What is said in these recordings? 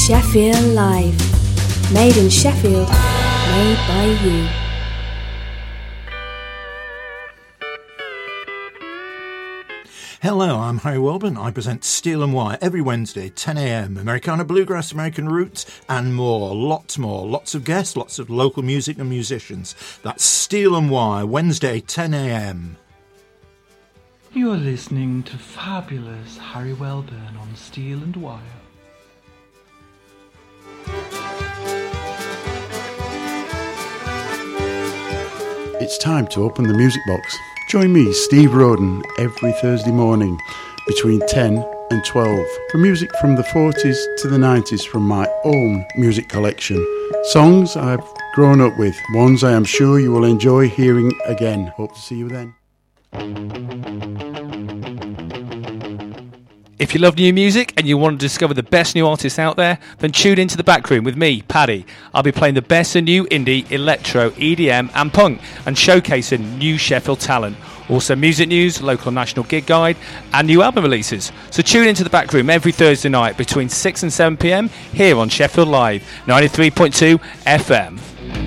Sheffield Live. Made in Sheffield, made by you. Hello, I'm Harry Welburn. I present Steel and Wire every Wednesday, 10 a.m. Americana Bluegrass, American Roots, and more. Lots more. Lots of guests, lots of local music and musicians. That's Steel and Wire, Wednesday, 10 a.m. You are listening to fabulous Harry Welburn on Steel and Wire. It's time to open the music box. Join me, Steve Roden, every Thursday morning between 10 and 12 for music from the 40s to the 90s from my own music collection. Songs I've grown up with, ones I am sure you will enjoy hearing again. Hope to see you then. If you love new music and you want to discover the best new artists out there, then tune into The Back Room with me, Paddy. I'll be playing the best of new indie, electro, EDM and punk and showcasing new Sheffield talent. Also music news, local and national gig guide and new album releases. So tune into The Back Room every Thursday night between 6 and 7 p.m. here on Sheffield Live, 93.2 FM.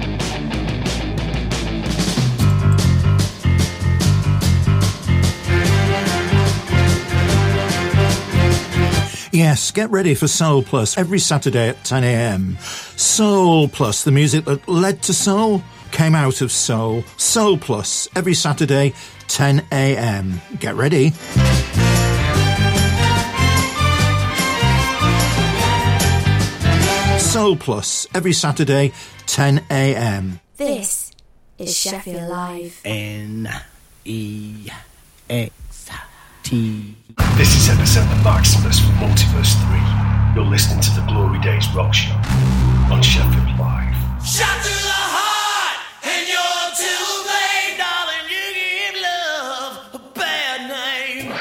Yes, get ready for Soul Plus every Saturday at 10 a.m. Soul Plus, the music that led to soul, came out of soul. Soul Plus, every Saturday, 10 a.m. Get ready. Soul Plus, every Saturday, 10 a.m. This is Sheffield Live. N-E-X-T. This is Epicenter Maximus from Multiverse 3. You're listening to the Glory Days Rock Show on Sheffield Live. Shot to the heart, and you're too late, darling. You give love a bad name.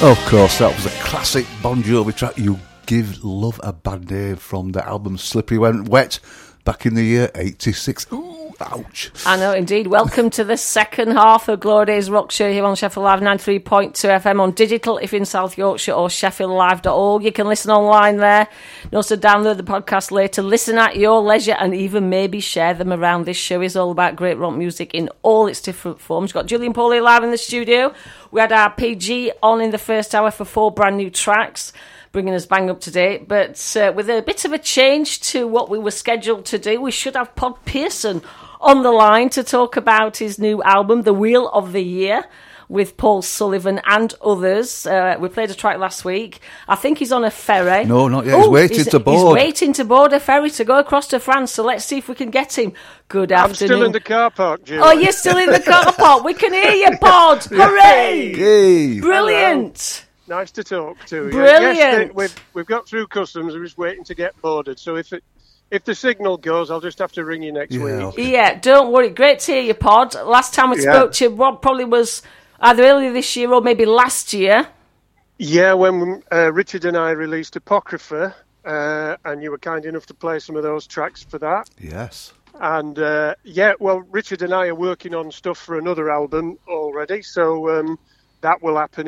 Of course, that was a classic Bon Jovi track, You Give Love a Bad Name, from the album Slippery When Wet, back in the year 86. Ooh, ouch. I know, indeed. Welcome to the second half of Glory Days Rock Show here on Sheffield Live 93.2 FM on digital if in South Yorkshire, or sheffieldlive.org. You can listen online there. And also download the podcast later, listen at your leisure, and even maybe share them around. This show is all about great rock music in all its different forms. We've got Julian Pauly live in the studio. We had our PG on in the first hour for 4 brand new tracks, bringing us bang up to date. But with a bit of a change to what we were scheduled to do, we should have Pod Pearson on the line to talk about his new album, The Wheel of the Year, with Paul Sullivan and others. We played a track last week. I think he's on a ferry. No, not yet. He's waiting to board. He's waiting to board a ferry to go across to France, so let's see if we can get him. Good afternoon. I'm still in the car park, Julie. Oh, you're still in the car park. We can hear you, Pod. Hooray! Yay. Brilliant. Hello. Nice to talk to you. Brilliant. Yes, we've got through customs. We're just waiting to get boarded. So if the signal goes, I'll just have to ring you next week. Okay. Yeah, don't worry. Great to hear you, Pod. Last time we spoke to you, Rob, probably was either earlier this year or maybe last year. Yeah, when Richard and I released Apocrypha, and you were kind enough to play some of those tracks for that. Yes. And, Richard and I are working on stuff for another album already, so that will happen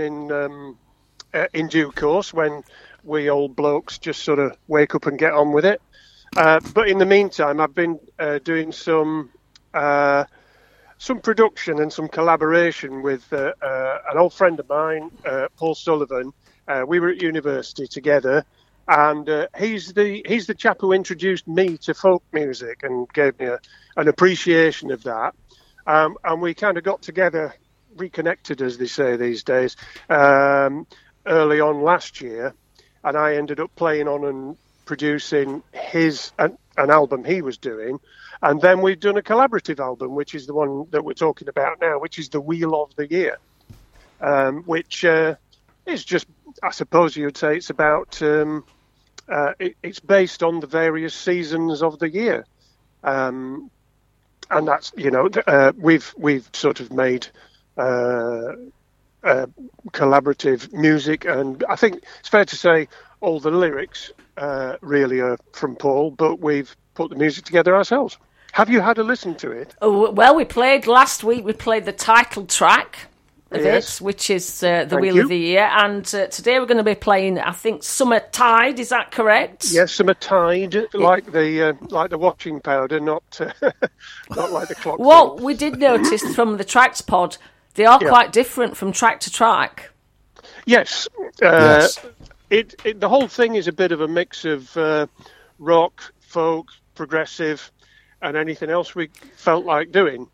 in due course when we old blokes just sort of wake up and get on with it. But in the meantime, I've been doing some production and some collaboration with an old friend of mine, Paul Sullivan. We were at university together, and he's the chap who introduced me to folk music and gave me an appreciation of that. And we kind of got together, reconnected, as they say these days, early on last year, and I ended up playing on and producing an album he was doing. And then we've done a collaborative album, which is the one that we're talking about now, which is The Wheel of the Year, which is just, I suppose you'd say it's about, it's based on the various seasons of the year. And that's, we've sort of made collaborative music, and I think it's fair to say all the lyrics really are from Paul, but we've put the music together ourselves. Have you had a listen to it? Oh, well, last week we played the title track of it, which is The Wheel of the Year, and today we're going to be playing, I think, Summer Tide. Is that correct? Yes, Summer Tide, like the washing powder, not like the clock. What we did notice from the tracks, Pod, they are quite different from track to track. Yes. Yes. The whole thing is a bit of a mix of rock, folk, progressive, and anything else we felt like doing.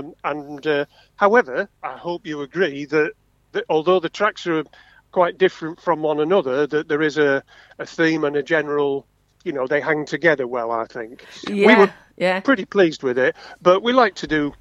However, I hope you agree that although the tracks are quite different from one another, that there is a theme and a general, they hang together well, I think. Yeah, we were pretty pleased with it, but we like to do,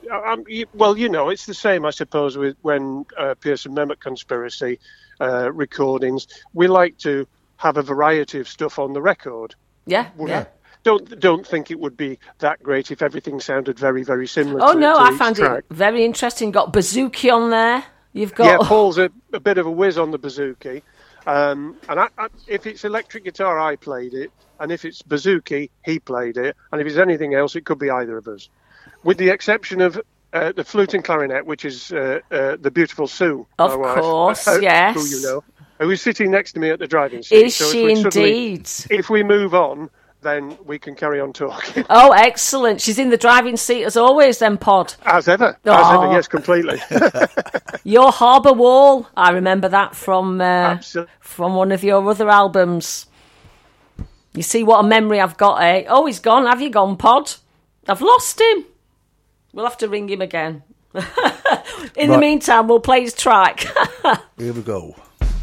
it's the same, I suppose, with when Pearson Mehmet Conspiracy recordings. We like to have a variety of stuff on the record. Yeah. Don't think it would be that great if everything sounded very, very similar. I found it very interesting. Got bouzouki on there. You've got Paul's a bit of a whiz on the bouzouki, and if it's electric guitar, I played it, and if it's bouzouki, he played it, and if it's anything else, it could be either of us, with the exception of the flute and clarinet, which is the beautiful Sue, of course, yes, who you know, who is sitting next to me at the driving seat. Is she indeed? If we move on, then we can carry on talking. Oh, excellent. She's in the driving seat as always then, Pod. As ever, yes, completely. Your Harbour Wall, I remember that from one of your other albums. You see what a memory I've got, eh? Oh, he's gone. Have you gone, Pod? I've lost him. We'll have to ring him again. In the meantime, we'll play his track. Here we go.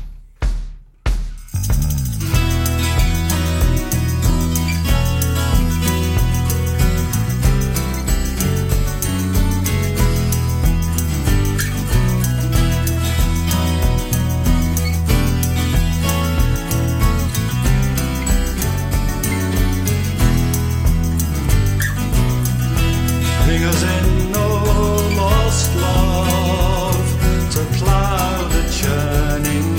Because in no lost love to plough the churning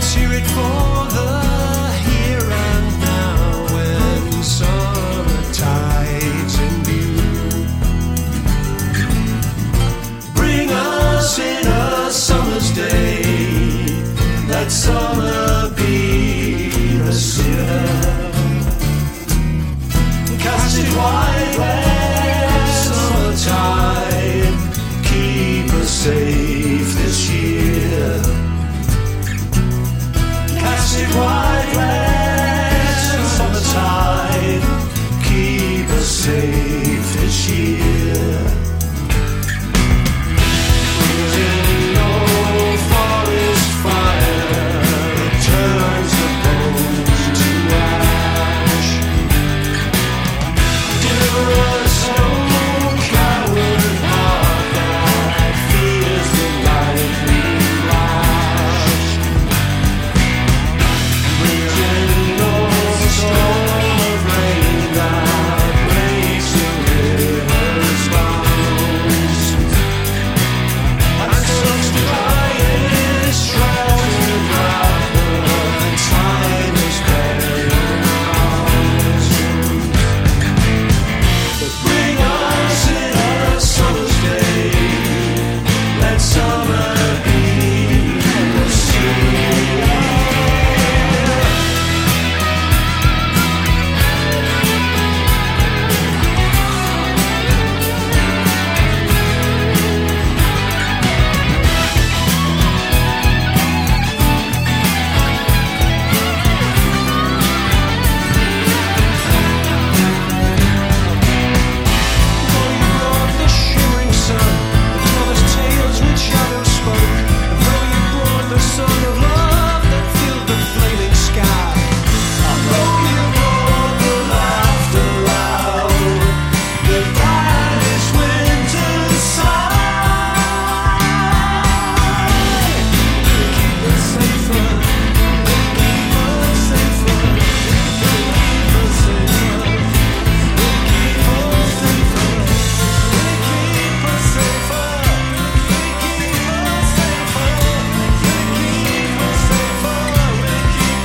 Let's hear it for the here and now when summer tides in view. Bring us in a summer's day. Let summer be the sinner. Cast it wide, let summertide keep us safe this year. Cast it wide, let summertide keep us safe this year. Breathing no forest fire that turns the bones to ash. Deliver us, no coward heart that fears the lightning flash. Breathing no storm of rain that breaks the river's bounds. And such defiance shrouds the rapper, time is burial grounds. Bring us in a summer's day. Let summer be the sea. The shimmering sun, the tallest tales which shadows spoke. And though you brought the song of love that filled the flaming sky, and though you brought the laughter loud that died this winter's sigh, keep us safer, keep us safer, keep us safer, keep us safer. Keep us safer, keep us safer, keep us safer, keep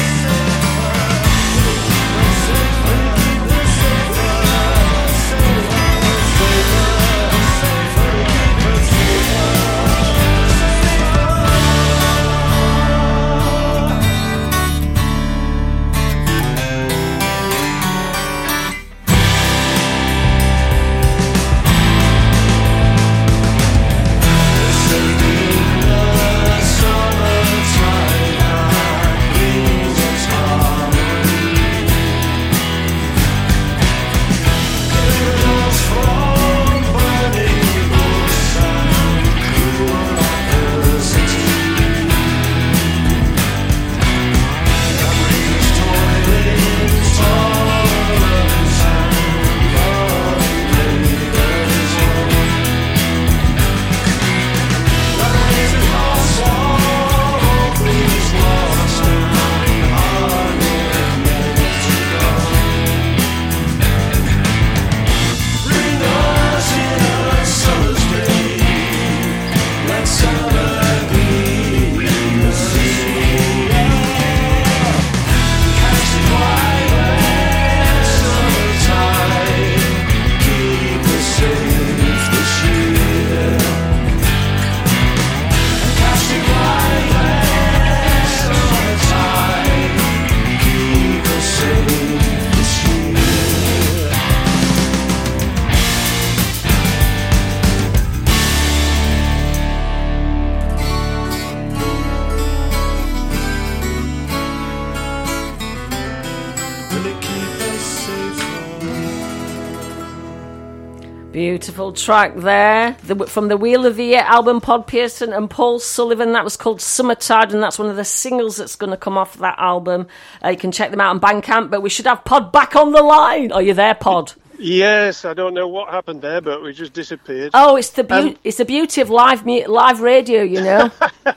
Beautiful track there. From the Wheel of the Year album, Pod Pearson and Paul Sullivan. That was called Summertide, and that's one of the singles that's going to come off that album. You can check them out on Bandcamp, but we should have Pod back on the line. Are you there, Pod? Yes, I don't know what happened there, but we just disappeared. Oh, it's the beauty of live radio, you know.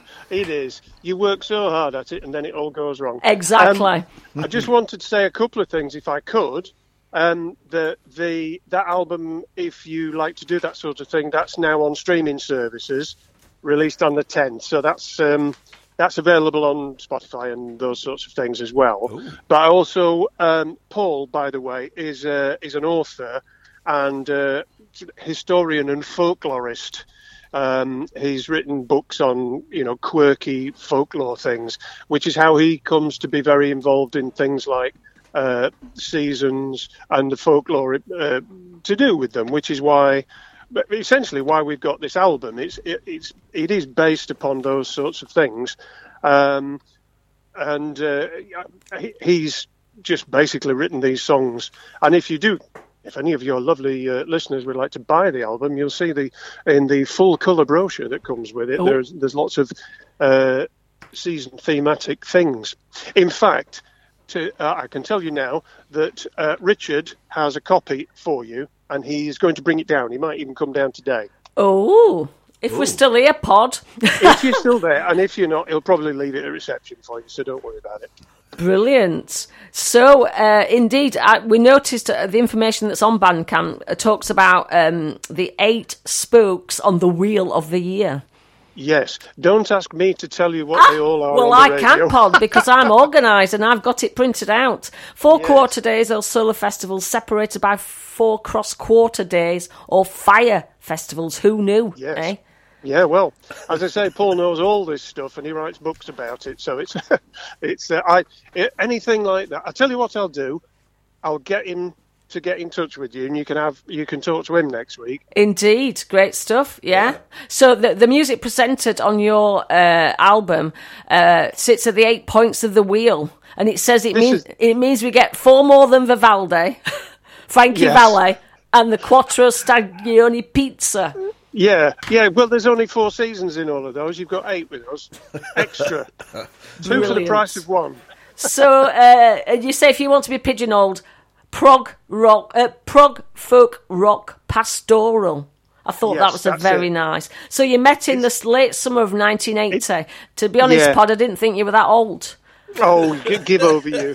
It is. You work so hard at it, and then it all goes wrong. Exactly. I just wanted to say a couple of things, if I could. That album, if you like to do that sort of thing, that's now on streaming services, released on the 10th. So that's that's available on Spotify and those sorts of things as well. Ooh. But also, Paul, by the way, is an author and historian and folklorist. He's written books on, quirky folklore things, which is how he comes to be very involved in things like seasons and the folklore to do with them, which is why, essentially, why we've got this album. It is based upon those sorts of things, and he's just basically written these songs. And if any of your lovely listeners would like to buy the album, you'll see in the full colour brochure that comes with it. Oh. There's lots of season thematic things. In fact, I can tell you now that Richard has a copy for you, and he's going to bring it down. He might even come down today. Oh, if we're still here, Pod. If you're still there, and if you're not, he'll probably leave it at reception for you, so don't worry about it. Brilliant. So, indeed, we noticed the information that's on Bandcamp talks about the 8 spooks on the Wheel of the Year. Yes. Don't ask me to tell you what they all are. Well, on the I can't, Pod, because I'm organised and I've got it printed out. 4 quarter days or solar festivals separated by 4 cross-quarter days or fire festivals. Who knew? Yes. Eh? Yeah, well, as I say, Paul knows all this stuff and he writes books about it. So it's anything like that. I'll tell you what I'll do. I'll get him to get in touch with you, and you can talk to him next week. Indeed, great stuff. Yeah. So the music presented on your album sits at the 8 points of the wheel, and it says it means we get 4 more than Vivaldi, Frankie Valli, and the Quattro Stagioni Pizza. Yeah. Well, there's only 4 seasons in all of those. You've got 8 with us, extra, 2 for the price of 1. So you say if you want to be pigeonholed, prog folk rock pastoral. I thought that was very nice. So you met in the late summer of 1980. To be honest, Pod, I didn't think you were that old. Oh, give over you.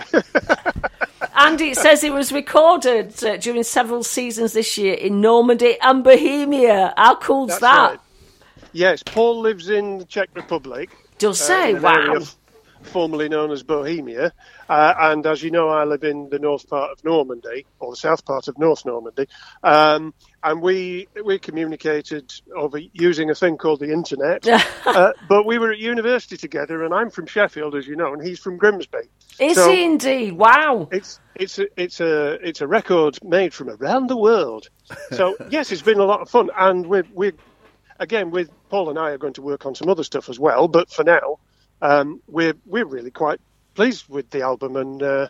And it says it was recorded during several seasons this year in Normandy and Bohemia. How cool's that? Right. Yes, Paul lives in the Czech Republic. Does say, wow. Formerly known as Bohemia, and as you know, I live in the north part of Normandy, or the south part of North Normandy, and we communicated over using a thing called the internet, but we were at university together, and I'm from Sheffield, as you know, and he's from Grimsby. Is he indeed? Wow! It's a record made from around the world. So yes, it's been a lot of fun, and we're again with Paul and I are going to work on some other stuff as well, but for now. We're really quite pleased with the album, and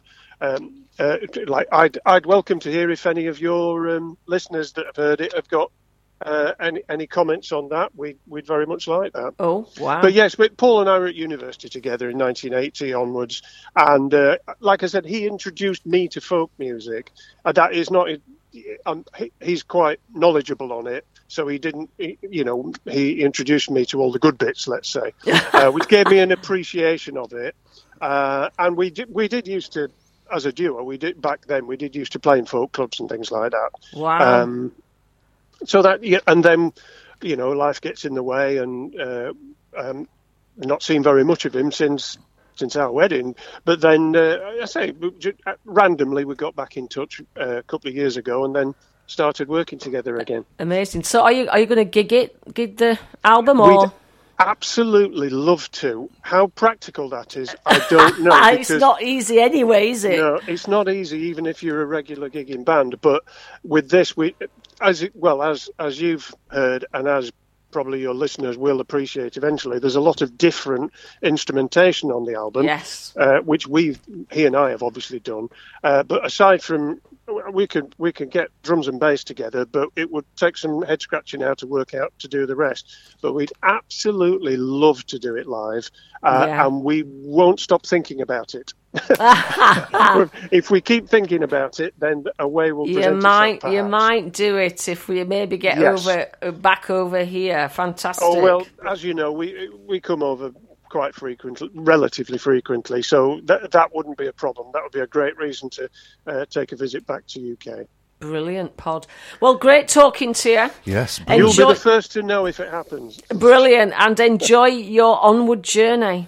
I'd welcome to hear if any of your listeners that have heard it have got any comments on that. We'd very much like that. Oh, wow! But yes, Paul and I were at university together in 1980 onwards, and like I said, he introduced me to folk music. That is not. He's quite knowledgeable on it. So he introduced me to all the good bits, let's say, which gave me an appreciation of it. And we did used to, as a duo, we did used to play in folk clubs and things like that. Wow. So that, and then, life gets in the way, and not seen very much of him since our wedding. But then, I say, randomly we got back in touch a couple of years ago, and then started working together again. Amazing. So are you going to gig the album, or? We'd absolutely love to. How practical that is, I don't know. It's not easy anyway, is it? No, it's not easy, even if you're a regular gigging band. But with this, as you've heard, and as probably your listeners will appreciate eventually, there's a lot of different instrumentation on the album. Yes. Which he and I have obviously done. But aside from, we could get drums and bass together, but it would take some head scratching now to work out to do the rest. But we'd absolutely love to do it live, and we won't stop thinking about it. If we keep thinking about it, then a way will present itself. You might do it if we maybe get back over here. Fantastic. Oh well, as you know, we come over quite frequently, relatively frequently, so that wouldn't be a problem. That would be a great reason to take a visit back to UK. Brilliant, Pod. Well, great talking to you. Yes. You'll be the first to know if it happens. Brilliant, and enjoy your onward journey.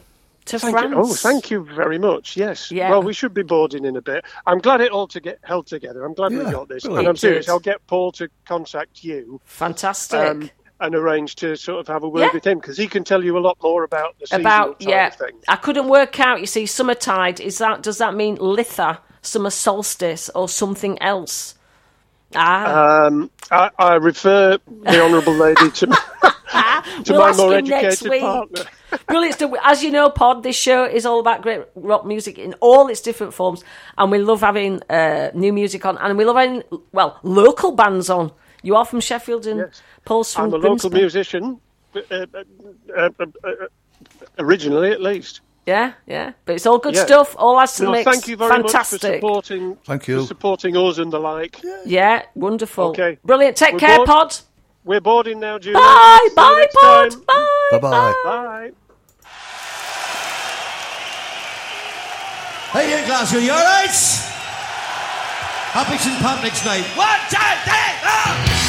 to Thank France. you. Oh, thank you very much. Yes. Yeah. Well, we should be boarding in a bit. I'm glad it all held together. I'm glad we got this. brilliant. And I'm serious. It did. I'll get Paul to contact you. Fantastic. And arrange to sort of have a word with him, because he can tell you a lot more about the seasonal side of things. I couldn't work out, you see, summertide, does that mean Litha, summer solstice, or something else? I refer the honourable lady to We'll my ask more him next educated week. partner. Brilliant stuff. As you know, Pod, this show is all about great rock music in all its different forms, and we love having new music on, and we love having, local bands on. You are from Sheffield, and Paul's from I'm a Grimsby. local musician, originally at least. Yeah. But it's all good stuff. All adds to the mix. Thank you very Fantastic. much for supporting us and the like. Yeah, wonderful. Okay. Brilliant. Take care, Pod. We're boarding now, Julie. Bye, See you bye, next Pod. time. Bye. Bye-bye. Bye. Hey there, Glasgow, you alright? Happy St. Patrick's Night. 1, 2, 3, 4!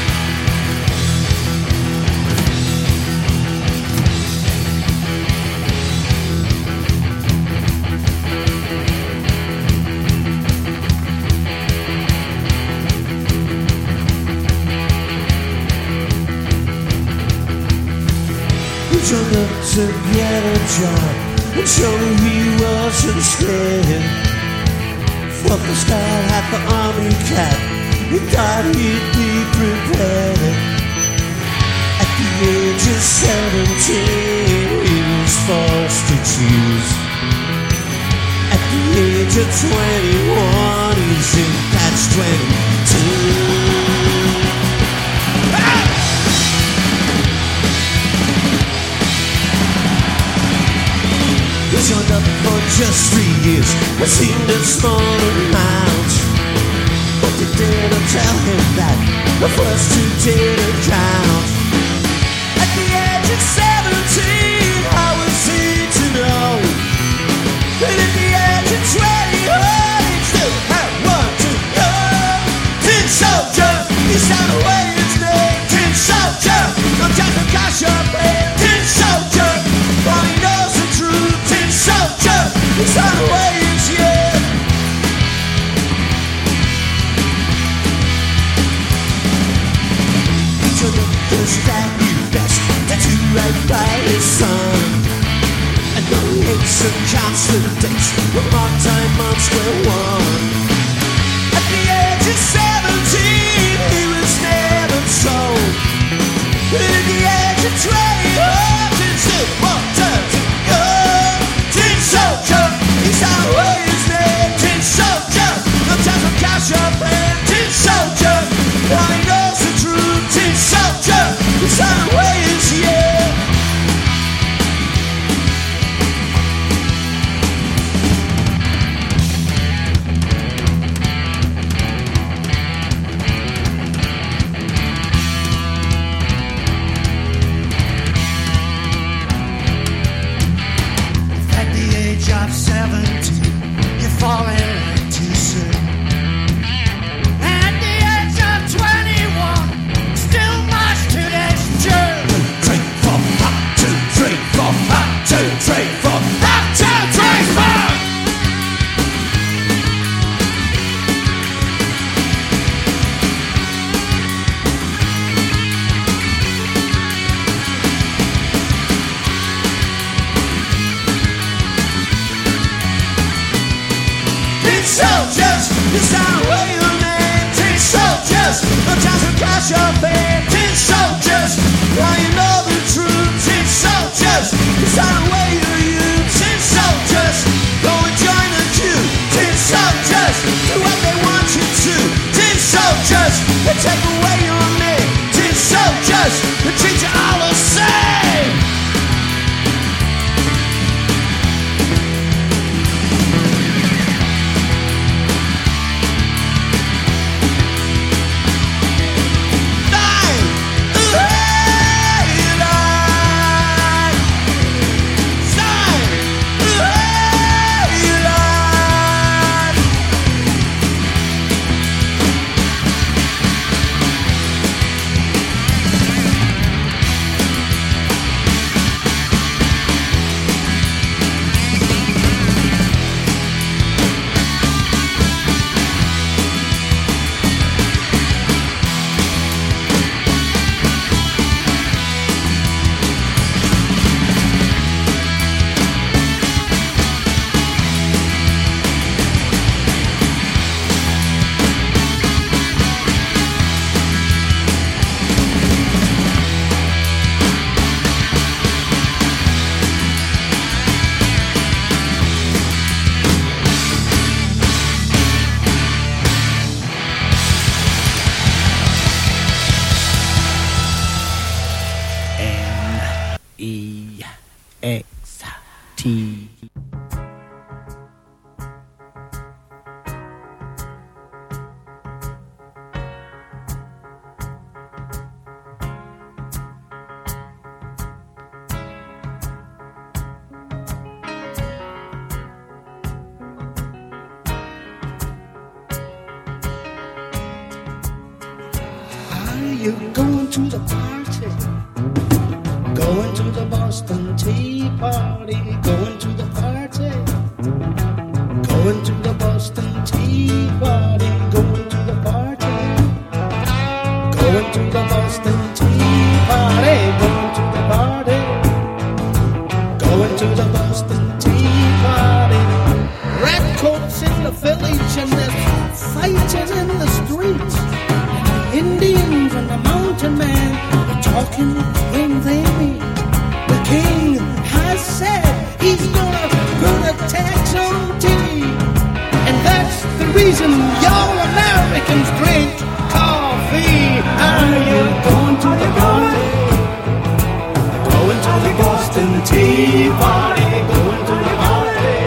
Trying to get a job and show he wasn't scared. From the style hat, the army cap, he thought he'd be prepared. At the age of 17, he was forced to choose. At the age of 21, he's in catch-22. He's on up for just 3 years. It seemed a small amount, but they didn't tell him that the first 2 didn't count. At the age of 17, how was he to know? And at the age of 21, he still had one to go. Tin Soldier, he signed away his name. Tin Soldier, no time for cash or pay. Tin Soldier, all he knows the truth. Tin Soldier, he's on the way, it's yeah. He took the first that he best to right by his son. And no hates and constant dates were marked time on square one. At the age of 17, he was never told. At the age of 20, it's still one time to go. Tin Soldier, he's on the way, his name. Tin Soldier, no time for cash or pay. Tin Soldier, all he knows the truth. Tin Soldier, he's on the way, his yeah. At the age of 17, you're falling too soon. At the age of 21, still much to this June. 2, 3, 4, 1, 2, 3, 4, 1, 2, 3, 4, 1, 2, 3, 4. Tin Soldiers, it's not a way your name. Tin Soldiers, no time for cash or pay. Tin Soldiers, now you know the truth. Tin Soldiers, it's not a way you use. Tin Soldiers, go and join the queue. Tin Soldiers, do what they want you to. Tin Soldiers, they take away your name. Tin Soldiers, they treat you all the same. tea. Are you going to the party? Going to the Boston Tea Party? Going to the party? Going to the Boston Tea Party? Going to the party? Going to the Boston Tea Party? Going to the party? Going to the Boston Tea Party? Redcoats in the village and there's fighting in the streets. Indians and the mountain man are talking when they meet. The king has said he's gonna put a tax on tea, and that's the reason y'all Americans drink coffee. Are you going to the party? Going to the Boston Tea Party? Going to the party?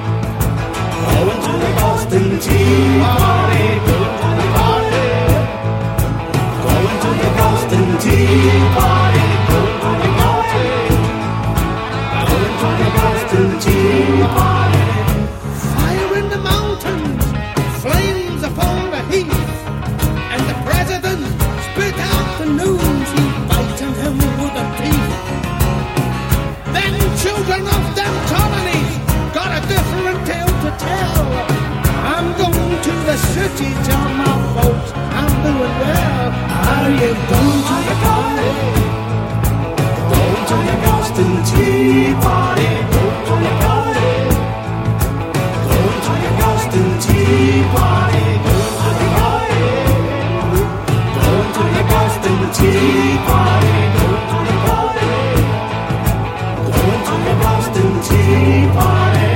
Going to the Boston Tea Party? Going to the party? Going to the Boston Tea Party, going to the party, going to the Boston Tea Party. Fire in the mountains, flames upon the heath, and the president spit out the news, he biting him with a teeth. Then children of them colonies got a different tale to tell. I'm going to the city, tell my folks I'm doing well. Are you going to the party? Going to the Boston Tea Party? Going to the party? Going to the Boston Tea Party? Going to the party? Going to the Boston Tea Party? Going to the party? Going to the Boston Tea Party?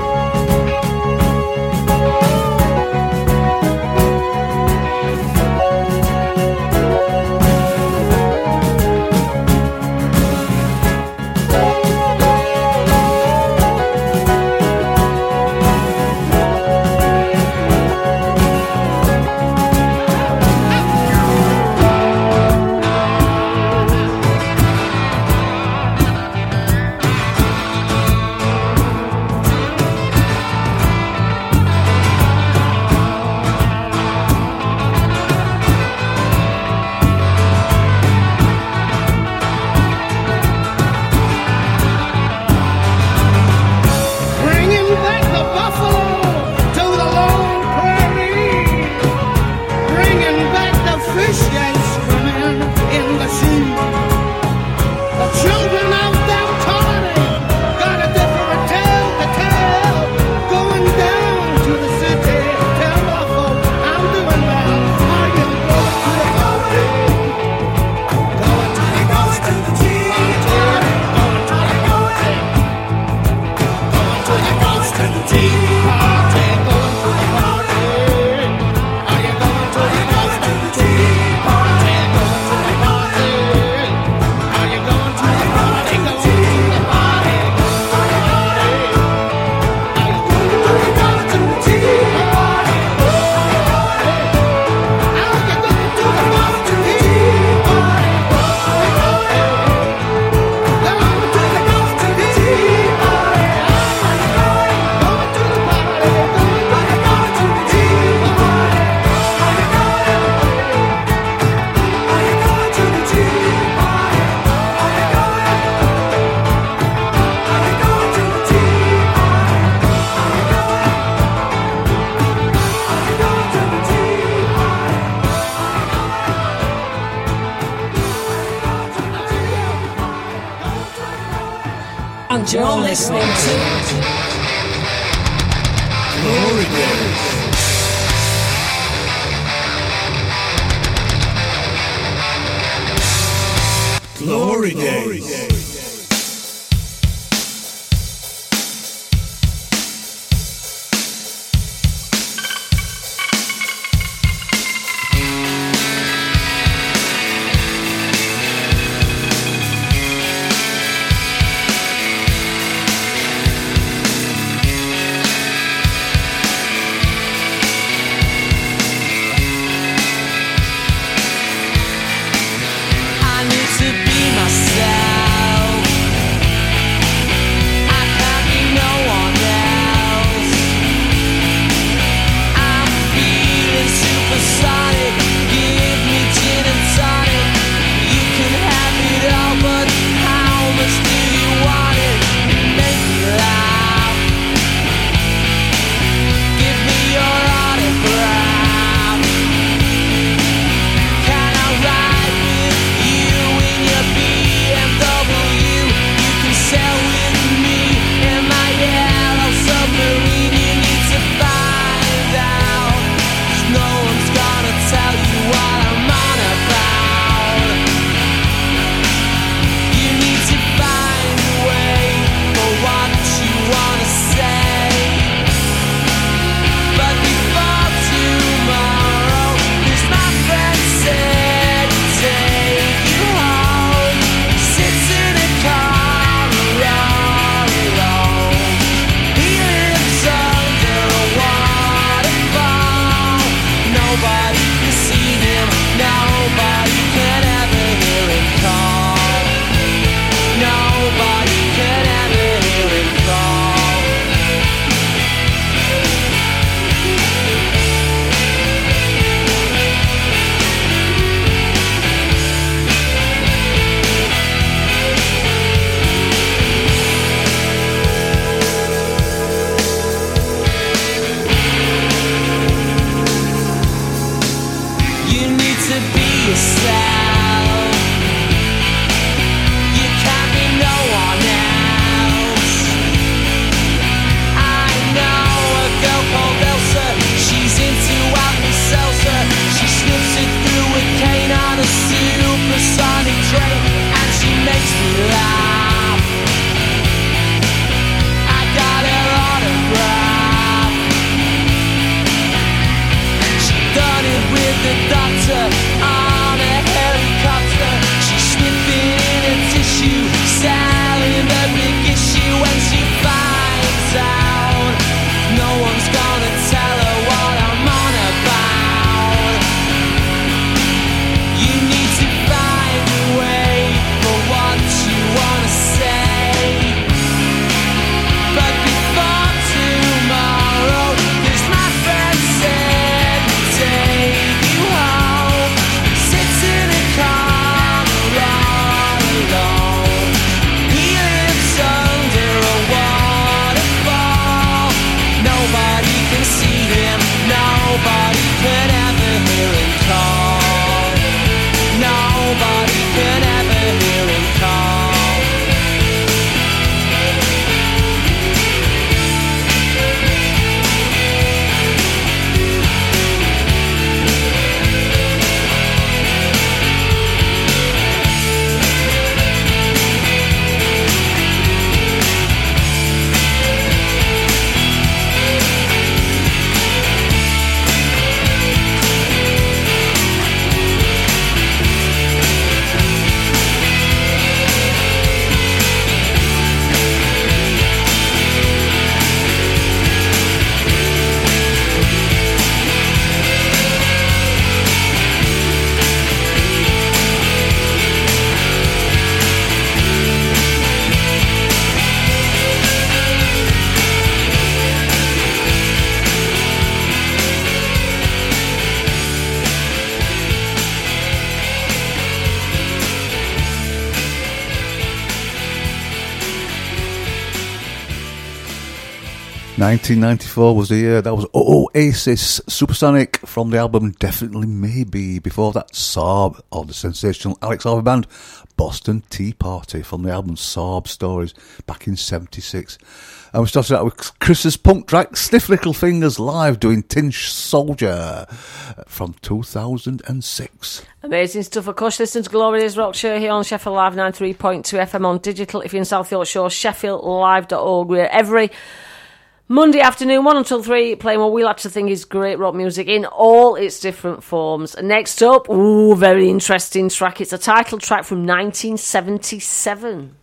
And you're listening to Glory Days. Glory Days. 1994 was the year. That was Oasis, Supersonic from the album Definitely Maybe. Before that, Saab, or the sensational Alex Harvey Band, Boston Tea Party from the album Saab Stories back in 76. And we started out with Chris's punk track, Stiff Little Fingers Live doing Tin Soldier from 2006. Amazing stuff. Of course, listen to Glory Days Rock Show here on Sheffield Live 93.2 FM on digital. If you're in South Yorkshire, sheffieldlive.org. We're every Monday afternoon, 1 until 3, playing what we like to think is great rock music in all its different forms. Next up, very interesting track. It's a title track from 1977.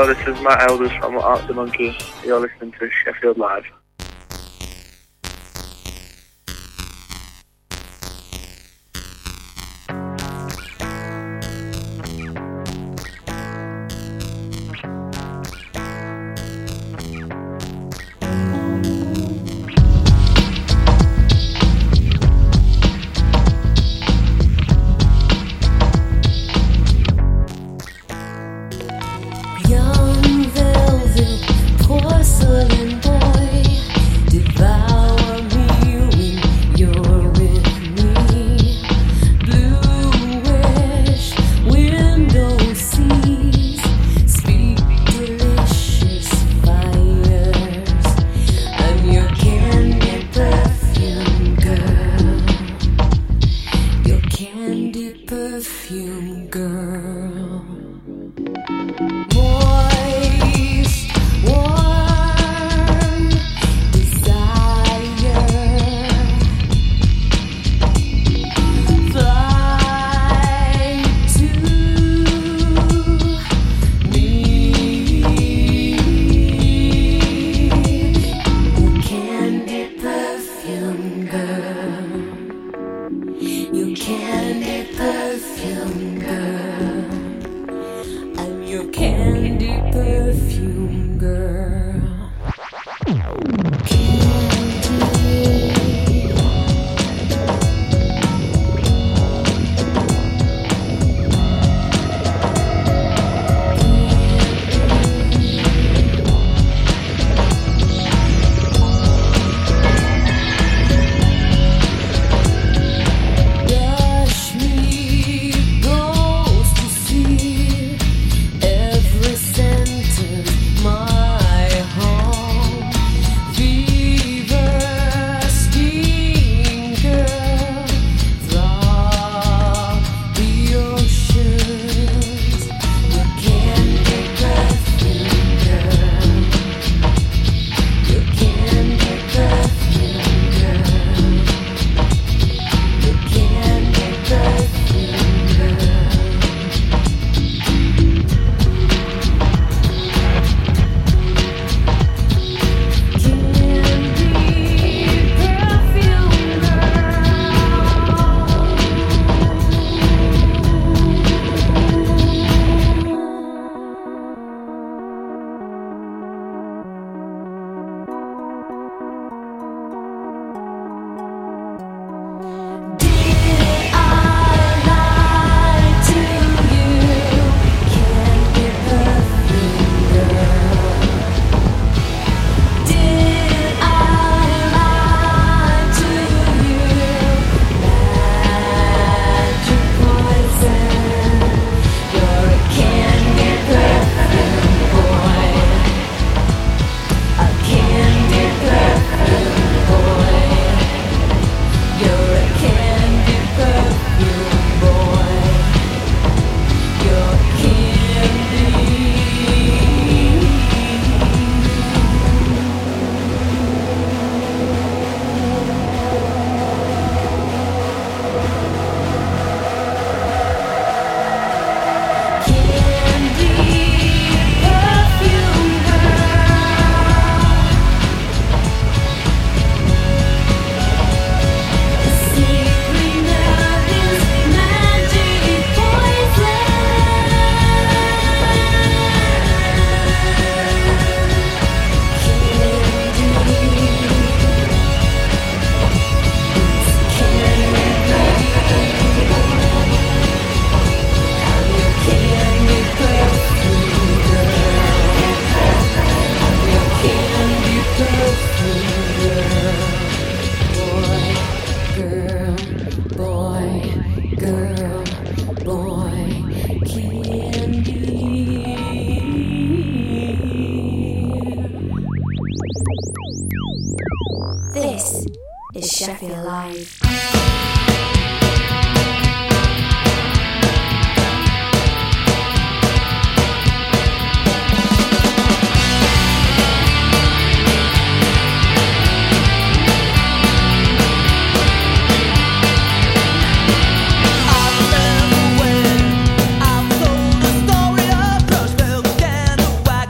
Hello, this is Matt Elders from Art the Monkey. You're listening to Sheffield Live. Young velvet porcelain boy, devour me when you're with me. Bluish window seas speak delicious fires. I'm your candy perfume girl, your candy perfume girl. Moist, warm desire. Fly to me. Your candy perfume girl. Your candy perfume girl. I'm your candy perfume girl. Rush me, goes to see every sentence, my home. Fever, steam girl, throb the oceans. Your candy perfume girl. Your candy perfume girl. Your candy perfume girl. This is Sheffield Live. I've told a story of Brushville, Canada,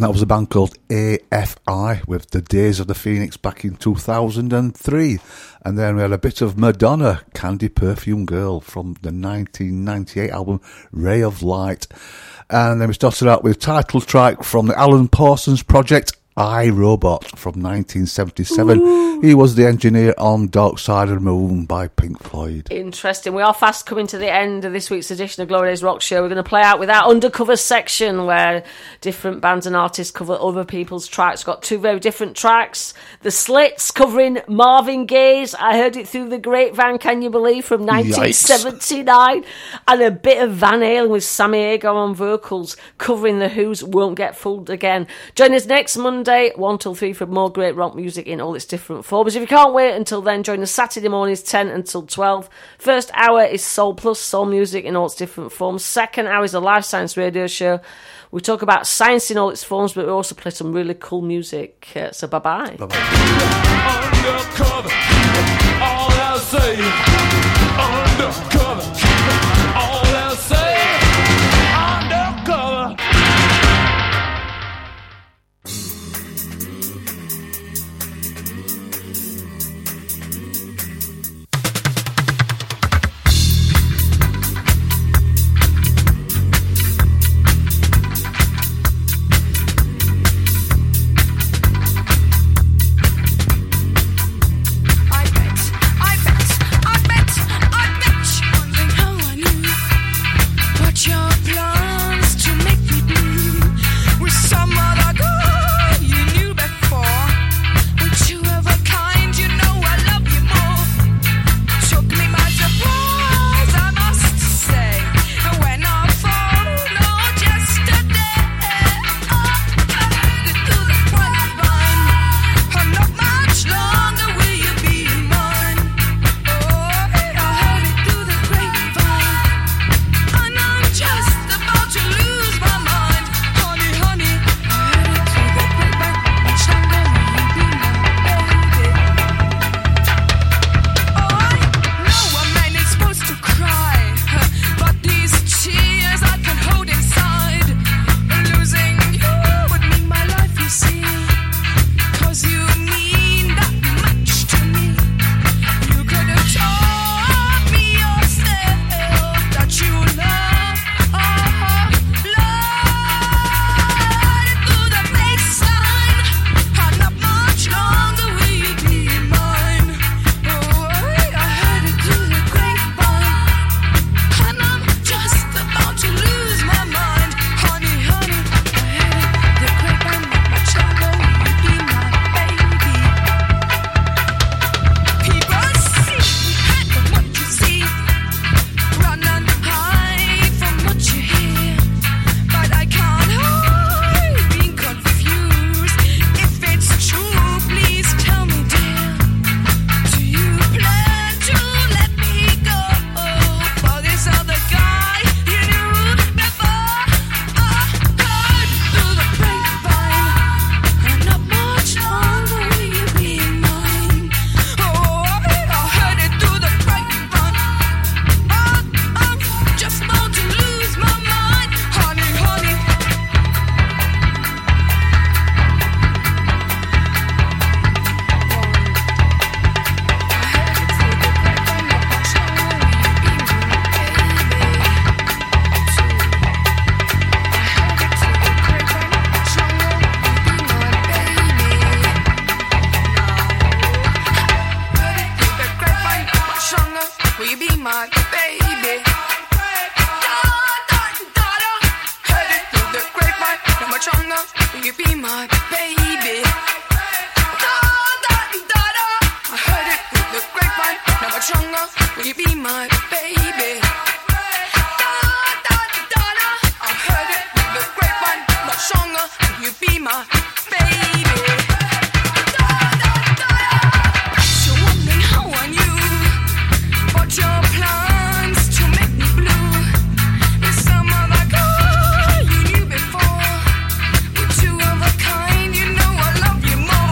and that was a band called AFI with The Days of the Phoenix back in 2003. And then we had a bit of Madonna, Candy Perfume Girl, from the 1998 album Ray of Light. And then we started out with title track from the Alan Parsons Project, I, Robot, from 1977. Ooh. He was the engineer on Dark Side of the Moon by Pink Floyd. Interesting. We are fast coming to the end of this week's edition of Glory Days Rock Show. We're going to play out with our Undercover section where different bands and artists cover other people's tracks. Got two very different tracks. The Slits covering Marvin Gaye's I Heard It Through the Grapevine, Can You Believe, from 1979. Yikes. And a bit of Van Halen with Sammy Hagar on vocals covering The Who's Won't Get Fooled Again. Join us next Monday, 1 till 3, for more great rock music in all its different forms. If you can't wait until then, join us Saturday mornings 10 until 12. First hour is Soul Plus, soul music in all its different forms. Second hour is a live science radio show. We talk about science in all its forms, but we also play some really cool music. So bye-bye. Undercover, all I'll say. Undercover, all I'll say. Undercover.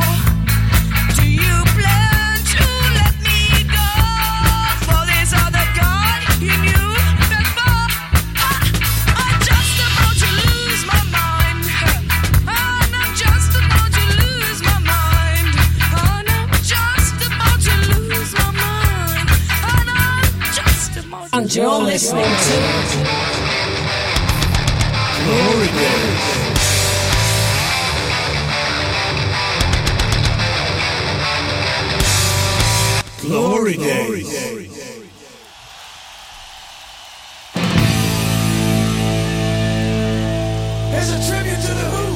Other And you're listening to Glory Days. Glory Days. Here's a tribute to the Who.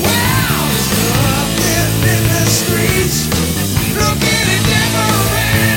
Looking at different